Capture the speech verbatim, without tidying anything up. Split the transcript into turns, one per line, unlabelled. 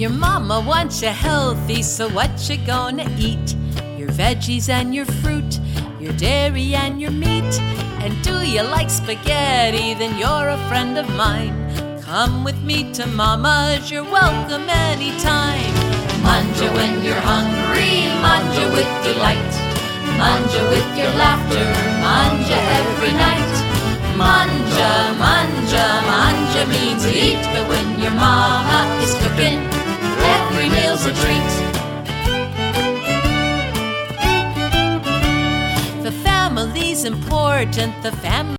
Your mama wants you healthy, so what you gonna eat? Your veggies and your fruit, your dairy and your meat. And do you like spaghetti? Then you're a friend of mine. Come with me to Mama's, you're welcome anytime. Manja when you're hungry, manja with delight. Manja with your laughter, manja every night. Manja, manja, manja means eat. But when your mama is cooking, every meal's a treat. The family's important, the family